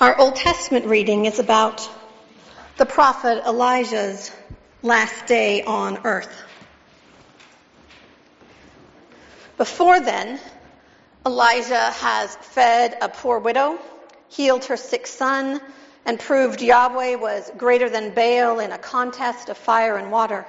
Our Old Testament reading is about the prophet Elijah's last day on earth. Before then, Elijah has fed a poor widow, healed her sick son, and proved Yahweh was greater than Baal in a contest of fire and water.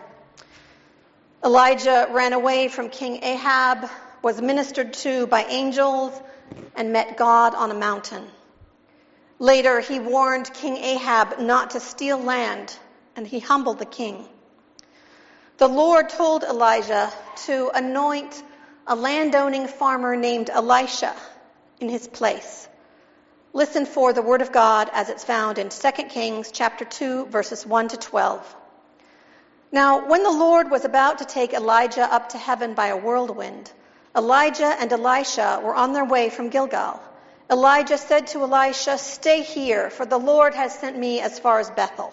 Elijah ran away from King Ahab, was ministered to by angels, and met God on a mountain. Later, he warned King Ahab not to steal land, and he humbled the king. The Lord told Elijah to anoint a landowning farmer named Elisha in his place. Listen for the word of God as it's found in 2 Kings chapter 2, verses 1 to 12. Now, when the Lord was about to take Elijah up to heaven by a whirlwind, Elijah and Elisha were on their way from Gilgal. Elijah said to Elisha, "Stay here, for the Lord has sent me as far as Bethel."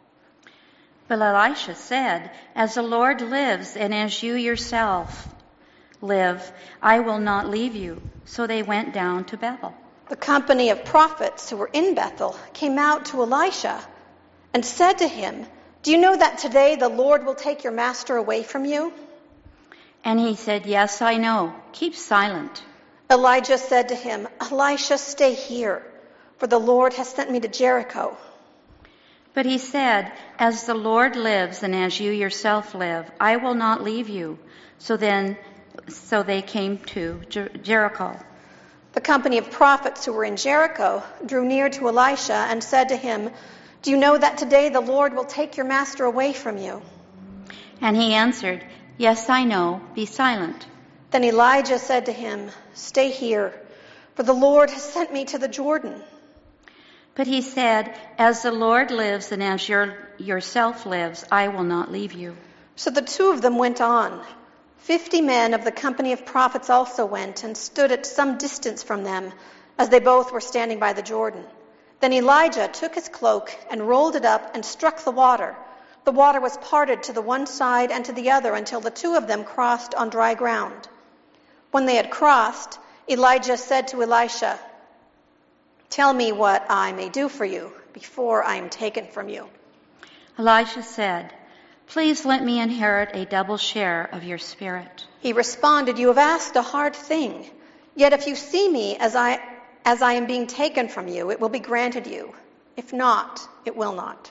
But Elisha said, "As the Lord lives, and as you yourself live, I will not leave you." So they went down to Bethel. The company of prophets who were in Bethel came out to Elisha and said to him, "Do you know that today the Lord will take your master away from you?" And he said, "Yes, I know. Keep silent." Elijah said to him, "Elisha, stay here, for the Lord has sent me to Jericho." But he said, "As the Lord lives and as you yourself live, I will not leave you." So they came to Jericho. The company of prophets who were in Jericho drew near to Elisha and said to him, "Do you know that today the Lord will take your master away from you?" And he answered, "Yes, I know. Be silent." Then Elijah said to him, "Stay here, for the Lord has sent me to the Jordan." But he said, "As the Lord lives and as yourself lives, I will not leave you." So the two of them went on. 50 men of the company of prophets also went and stood at some distance from them, as they both were standing by the Jordan. Then Elijah took his cloak and rolled it up and struck the water. The water was parted to the one side and to the other until the two of them crossed on dry ground. When they had crossed, Elijah said to Elisha, "Tell me what I may do for you before I am taken from you." Elisha said, "Please let me inherit a double share of your spirit." He responded, "You have asked a hard thing. Yet if you see me as I am being taken from you, it will be granted you. If not, it will not."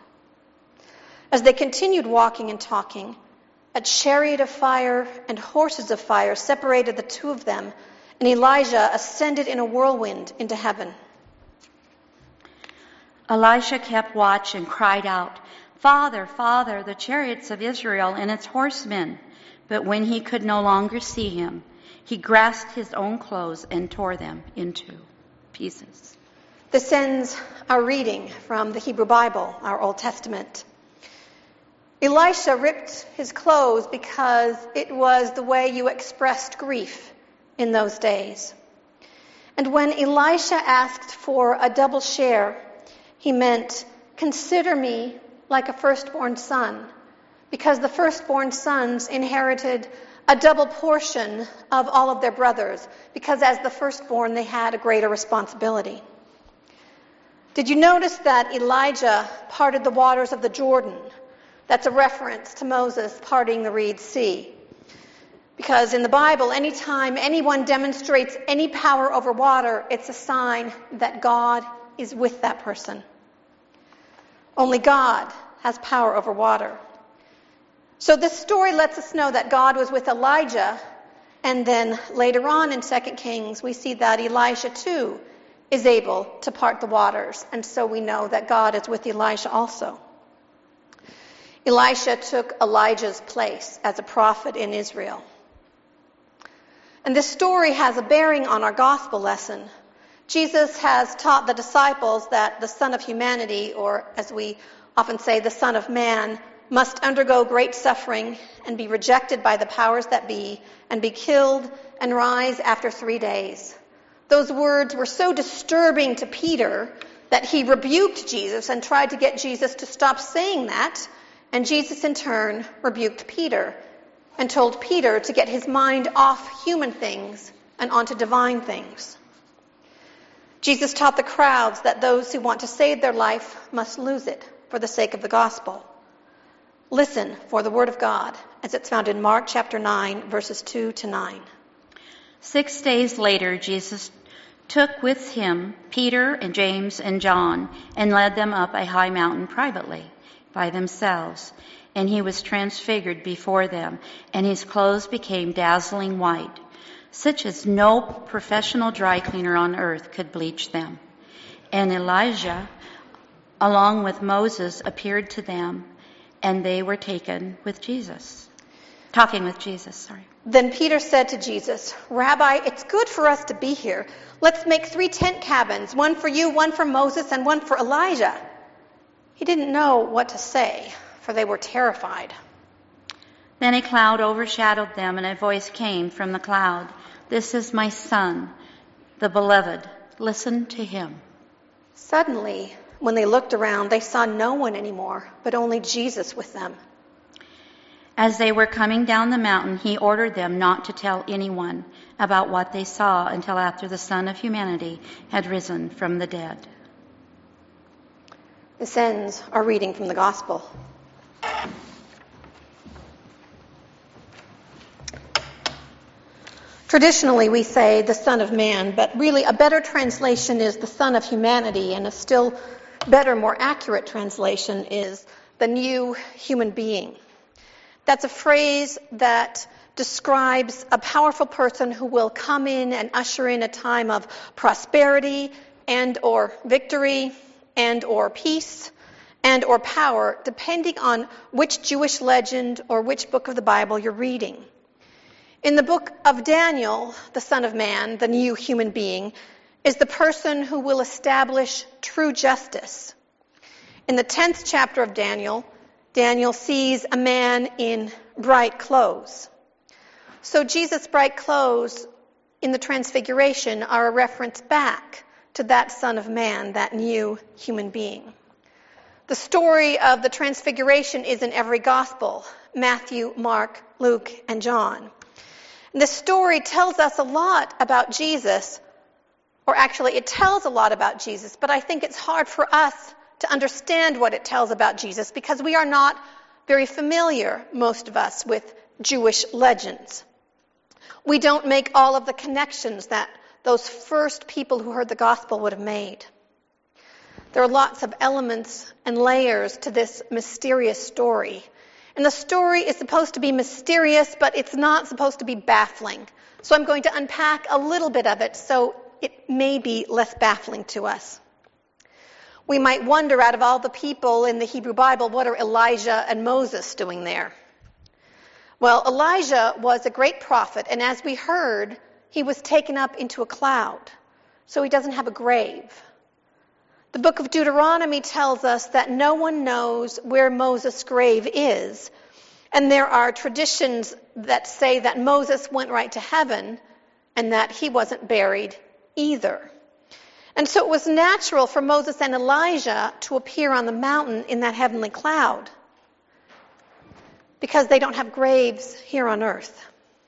As they continued walking and talking, a chariot of fire and horses of fire separated the two of them, and Elijah ascended in a whirlwind into heaven. Elisha kept watch and cried out, "Father, Father, the chariots of Israel and its horsemen." But when he could no longer see him, he grasped his own clothes and tore them into pieces. This ends our reading from the Hebrew Bible, our Old Testament. Elisha ripped his clothes because it was the way you expressed grief in those days. And when Elisha asked for a double share, he meant, "Consider me like a firstborn son," because the firstborn sons inherited a double portion of all of their brothers, because as the firstborn they had a greater responsibility. Did you notice that Elijah parted the waters of the Jordan? That's a reference to Moses parting the Reed Sea. Because in the Bible, anytime anyone demonstrates any power over water, it's a sign that God is with that person. Only God has power over water. So this story lets us know that God was with Elijah, and then later on in 2 Kings, we see that Elisha too is able to part the waters, and so we know that God is with Elisha also. Elisha took Elijah's place as a prophet in Israel. And this story has a bearing on our gospel lesson. Jesus has taught the disciples that the Son of Humanity, or as we often say, the Son of Man, must undergo great suffering and be rejected by the powers that be and be killed and rise after 3 days. Those words were so disturbing to Peter that he rebuked Jesus and tried to get Jesus to stop saying that. And Jesus, in turn, rebuked Peter and told Peter to get his mind off human things and onto divine things. Jesus taught the crowds that those who want to save their life must lose it for the sake of the gospel. Listen for the word of God as it's found in Mark chapter 9, verses 2 to 9. 6 days later, Jesus took with him Peter and James and John and led them up a high mountain privately by themselves. And he was transfigured before them, and his clothes became dazzling white, such as no professional dry cleaner on earth could bleach them. And Elijah, along with Moses, appeared to them, and they were talking with Jesus. Then Peter said to Jesus, "Rabbi, it's good for us to be here. Let's make 3 tent cabins, one for you, one for Moses, and one for Elijah." He didn't know what to say, for they were terrified. Then a cloud overshadowed them, and a voice came from the cloud, "This is my son, the beloved. Listen to him." Suddenly, when they looked around, they saw no one anymore, but only Jesus with them. As they were coming down the mountain, he ordered them not to tell anyone about what they saw until after the Son of Humanity had risen from the dead. This ends our reading from the Gospel. Traditionally, we say the Son of Man, but really a better translation is the Son of Humanity, and a still better, more accurate translation is the new human being. That's a phrase that describes a powerful person who will come in and usher in a time of prosperity and or victory and or peace and or power, depending on which Jewish legend or which book of the Bible you're reading. In the book of Daniel, the Son of Man, the new human being, is the person who will establish true justice. In the 10th chapter of Daniel, Daniel sees a man in bright clothes. So Jesus' bright clothes in the Transfiguration are a reference back to that Son of Man, that new human being. The story of the Transfiguration is in every gospel: Matthew, Mark, Luke, and John. And this story tells us a lot about Jesus, or actually it tells a lot about Jesus, but I think it's hard for us to understand what it tells about Jesus because we are not very familiar, most of us, with Jewish legends. We don't make all of the connections that those first people who heard the gospel would have made. There are lots of elements and layers to this mysterious story. And the story is supposed to be mysterious, but it's not supposed to be baffling. So I'm going to unpack a little bit of it so it may be less baffling to us. We might wonder, out of all the people in the Hebrew Bible, what are Elijah and Moses doing there? Well, Elijah was a great prophet, and as we heard, he was taken up into a cloud, so he doesn't have a grave. The book of Deuteronomy tells us that no one knows where Moses' grave is, and there are traditions that say that Moses went right to heaven and that he wasn't buried either. And so it was natural for Moses and Elijah to appear on the mountain in that heavenly cloud because they don't have graves here on earth.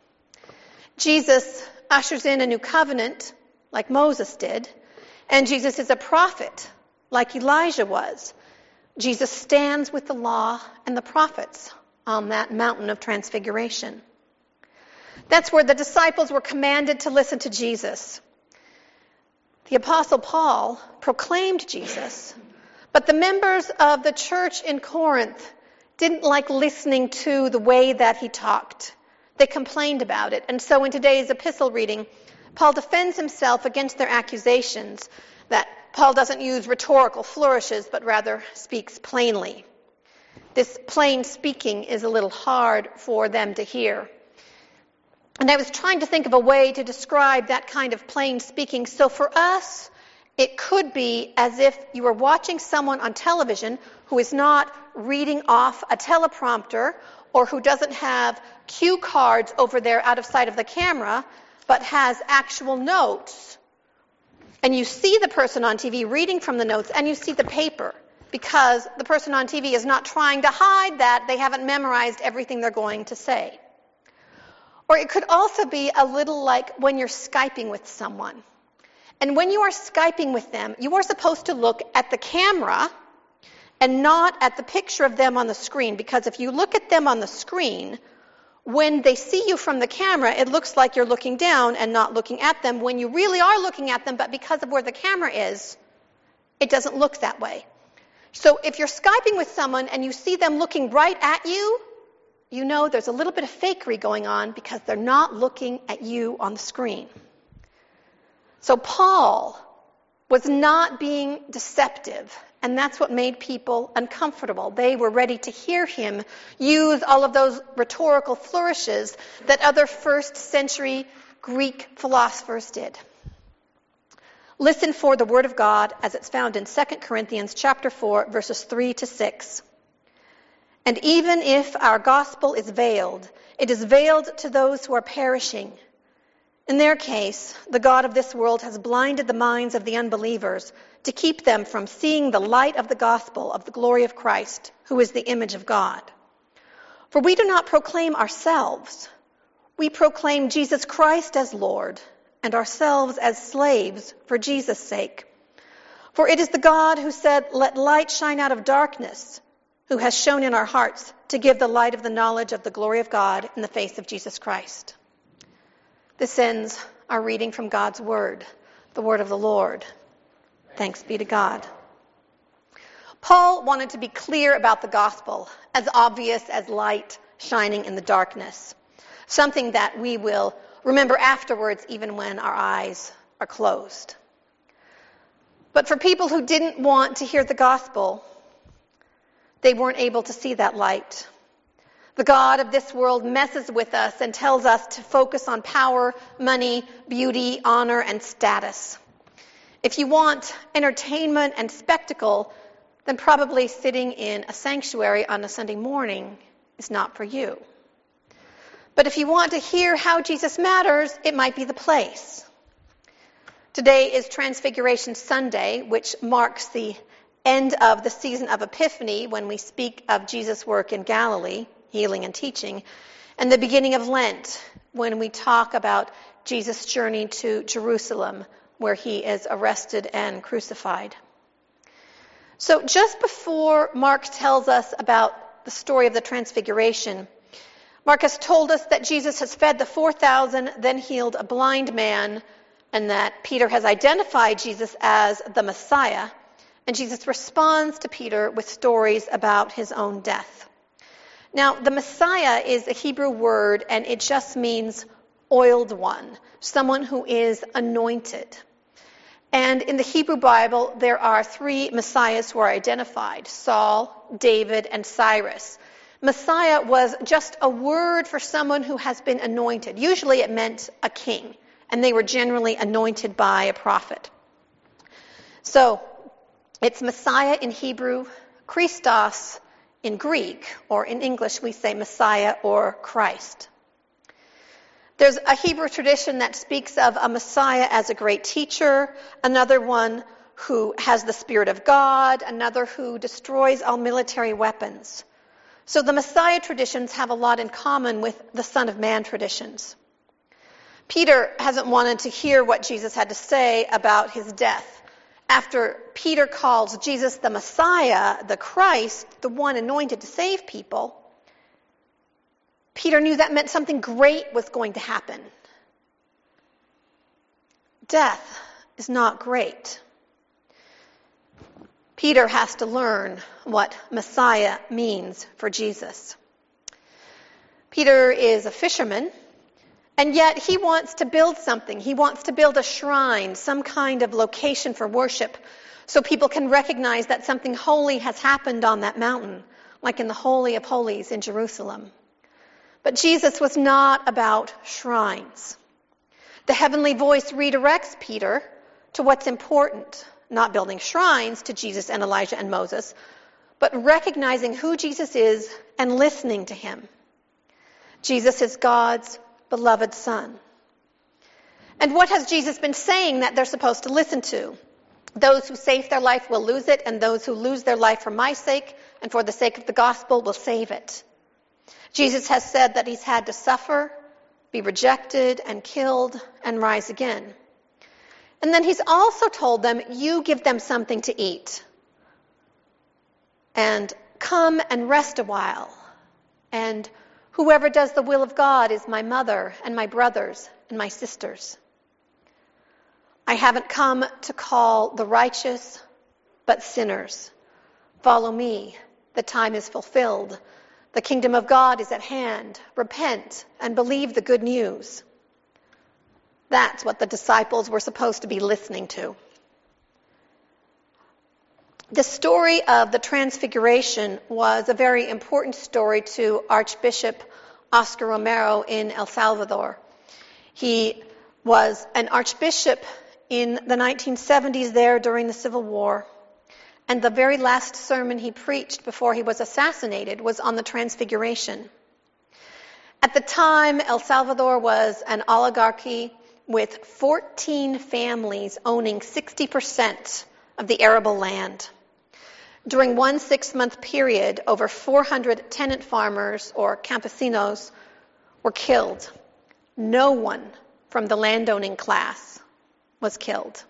Jesus ushers in a new covenant like Moses did, and Jesus is a prophet like Elijah was. Jesus stands with the law and the prophets on that mountain of transfiguration. That's where the disciples were commanded to listen to Jesus. The Apostle Paul proclaimed Jesus, but the members of the church in Corinth didn't like listening to the way that he talked. They complained about it. And so in today's epistle reading, Paul defends himself against their accusations that Paul doesn't use rhetorical flourishes, but rather speaks plainly. This plain speaking is a little hard for them to hear. And I was trying to think of a way to describe that kind of plain speaking. So for us, it could be as if you were watching someone on television who is not reading off a teleprompter or who doesn't have cue cards over there out of sight of the camera, but has actual notes. And you see the person on TV reading from the notes, and you see the paper, because the person on TV is not trying to hide that they haven't memorized everything they're going to say. Or it could also be a little like when you're Skyping with someone, And when you are Skyping with them, you are supposed to look at the camera and not at the picture of them on the screen. Because if you look at them on the screen, when they see you from the camera, it looks like you're looking down and not looking at them when you really are looking at them, but because of where the camera is, it doesn't look that way. So if you're Skyping with someone and you see them looking right at you, you know there's a little bit of fakery going on because they're not looking at you on the screen. So Paul was not being deceptive, and that's what made people uncomfortable. They were ready to hear him use all of those rhetorical flourishes that other first century Greek philosophers did. Listen for the word of God as it's found in 2 Corinthians chapter 4, verses 3 to 6. And even if our gospel is veiled, it is veiled to those who are perishing. In their case, the God of this world has blinded the minds of the unbelievers to keep them from seeing the light of the gospel of the glory of Christ, who is the image of God. For we do not proclaim ourselves. We proclaim Jesus Christ as Lord, and ourselves as slaves for Jesus' sake. For it is the God who said, "Let light shine out of darkness," who has shone in our hearts to give the light of the knowledge of the glory of God in the face of Jesus Christ. This ends our reading from God's word, the word of the Lord. Thanks be to God. Paul wanted to be clear about the gospel, as obvious as light shining in the darkness, something that we will remember afterwards even when our eyes are closed. But for people who didn't want to hear the gospel, they weren't able to see that light. The God of this world messes with us and tells us to focus on power, money, beauty, honor, and status. If you want entertainment and spectacle, then probably sitting in a sanctuary on a Sunday morning is not for you. But if you want to hear how Jesus matters, it might be the place. Today is Transfiguration Sunday, which marks the end of the season of Epiphany when we speak of Jesus' work in Galilee, healing and teaching, and the beginning of Lent when we talk about Jesus' journey to Jerusalem where he is arrested and crucified. So just before Mark tells us about the story of the Transfiguration, Mark has told us that Jesus has fed the 4,000, then healed a blind man, and that Peter has identified Jesus as the Messiah, and Jesus responds to Peter with stories about his own death. Now, the Messiah is a Hebrew word, and it just means oiled one, someone who is anointed. And in the Hebrew Bible, there are 3 Messiahs who are identified: Saul, David, and Cyrus. Messiah was just a word for someone who has been anointed. Usually it meant a king, and they were generally anointed by a prophet. So it's Messiah in Hebrew, Christos in Greek, or in English we say Messiah or Christ. There's a Hebrew tradition that speaks of a Messiah as a great teacher, another one who has the Spirit of God, another who destroys all military weapons. So the Messiah traditions have a lot in common with the Son of Man traditions. Peter hasn't wanted to hear what Jesus had to say about his death. After Peter calls Jesus the Messiah, the Christ, the one anointed to save people, Peter knew that meant something great was going to happen. Death is not great. Peter has to learn what Messiah means for Jesus. Peter is a fisherman, and yet he wants to build something. He wants to build a shrine, some kind of location for worship, so people can recognize that something holy has happened on that mountain, like in the Holy of Holies in Jerusalem. But Jesus was not about shrines. The heavenly voice redirects Peter to what's important, not building shrines to Jesus and Elijah and Moses, but recognizing who Jesus is and listening to him. Jesus is God's beloved Son. And what has Jesus been saying that they're supposed to listen to? Those who save their life will lose it, and those who lose their life for my sake and for the sake of the gospel will save it. Jesus has said that he's had to suffer, be rejected and killed, and rise again. And then he's also told them, you give them something to eat. And come and rest a while. And whoever does the will of God is my mother and my brothers and my sisters. I haven't come to call the righteous, but sinners. Follow me. The time is fulfilled. The kingdom of God is at hand. Repent and believe the good news. That's what the disciples were supposed to be listening to. The story of the Transfiguration was a very important story to Archbishop Oscar Romero in El Salvador. He was an archbishop in the 1970s there during the Civil War. And the very last sermon he preached before he was assassinated was on the Transfiguration. At the time, El Salvador was an oligarchy with 14 families owning 60% of the arable land. During one 6-month period, over 400 tenant farmers or campesinos were killed. No one from the landowning class was killed.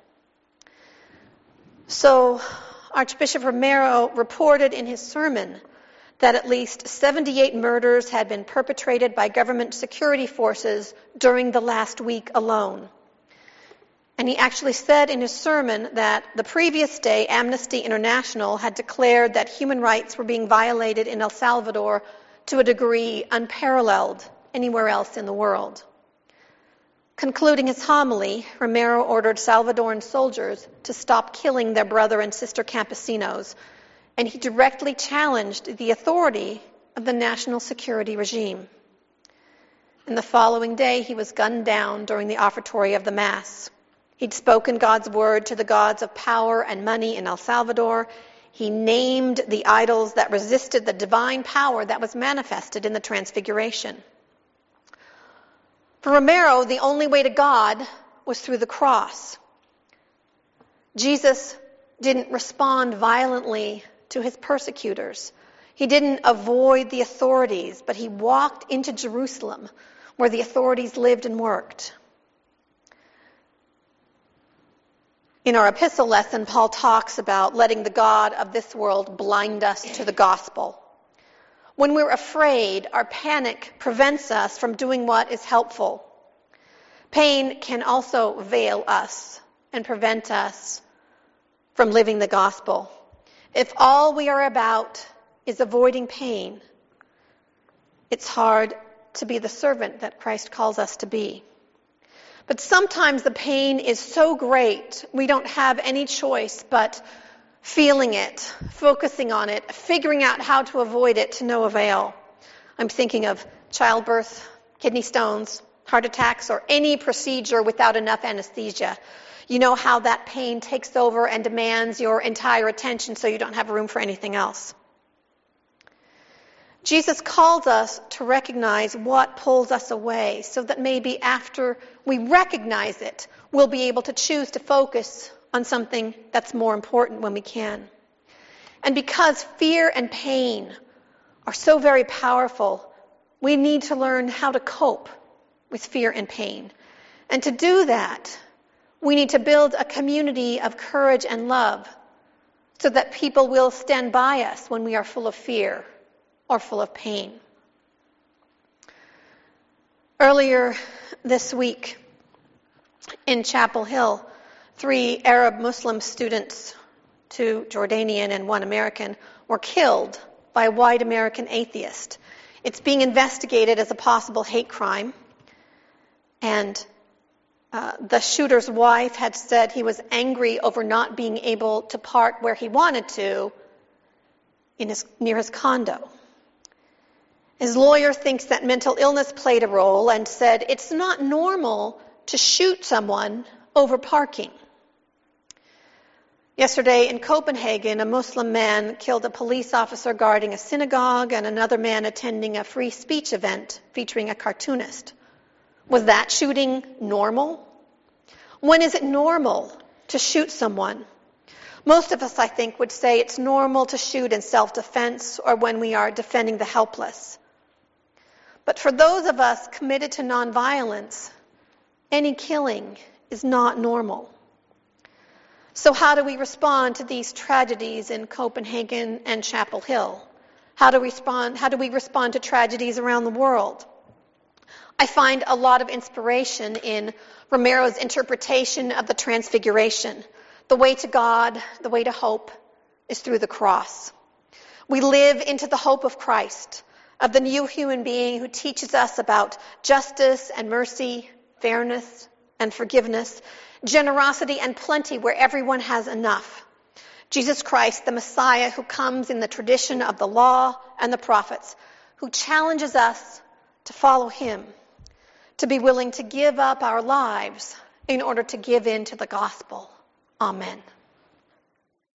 So Archbishop Romero reported in his sermon that at least 78 murders had been perpetrated by government security forces during the last week alone. And he actually said in his sermon that the previous day, Amnesty International had declared that human rights were being violated in El Salvador to a degree unparalleled anywhere else in the world. Concluding his homily, Romero ordered Salvadoran soldiers to stop killing their brother and sister campesinos, and he directly challenged the authority of the national security regime. And the following day, he was gunned down during the offertory of the Mass. He'd spoken God's word to the gods of power and money in El Salvador. He named the idols that resisted the divine power that was manifested in the Transfiguration. For Romero, the only way to God was through the cross. Jesus didn't respond violently to his persecutors. He didn't avoid the authorities, but he walked into Jerusalem, where the authorities lived and worked. In our epistle lesson, Paul talks about letting the God of this world blind us to the gospel. When we're afraid, our panic prevents us from doing what is helpful. Pain can also veil us and prevent us from living the gospel. If all we are about is avoiding pain, it's hard to be the servant that Christ calls us to be. But sometimes the pain is so great, we don't have any choice but feeling it, focusing on it, figuring out how to avoid it to no avail. I'm thinking of childbirth, kidney stones, heart attacks, or any procedure without enough anesthesia. You know how that pain takes over and demands your entire attention so you don't have room for anything else. Jesus calls us to recognize what pulls us away so that maybe after we recognize it, we'll be able to choose to focus on something that's more important when we can. And because fear and pain are so very powerful, we need to learn how to cope with fear and pain. And to do that, we need to build a community of courage and love so that people will stand by us when we are full of fear or full of pain. Earlier this week in Chapel Hill, 3 Arab Muslim students, 2 Jordanian and 1 American, were killed by a white American atheist. It's being investigated as a possible hate crime. And the shooter's wife had said he was angry over not being able to park where he wanted to near his condo. His lawyer thinks that mental illness played a role and said it's not normal to shoot someone over parking. Yesterday in Copenhagen, a Muslim man killed a police officer guarding a synagogue and another man attending a free speech event featuring a cartoonist. Was that shooting normal? When is it normal to shoot someone? Most of us, I think, would say it's normal to shoot in self-defense or when we are defending the helpless. But for those of us committed to nonviolence, any killing is not normal. So how do we respond to these tragedies in Copenhagen and Chapel Hill? How do we respond to tragedies around the world? I find a lot of inspiration in Romero's interpretation of the Transfiguration. The way to God, the way to hope, is through the cross. We live into the hope of Christ, of the new human being who teaches us about justice and mercy, fairness and forgiveness, generosity and plenty where everyone has enough. Jesus Christ, the Messiah who comes in the tradition of the law and the prophets, who challenges us to follow him, to be willing to give up our lives in order to give in to the gospel. Amen.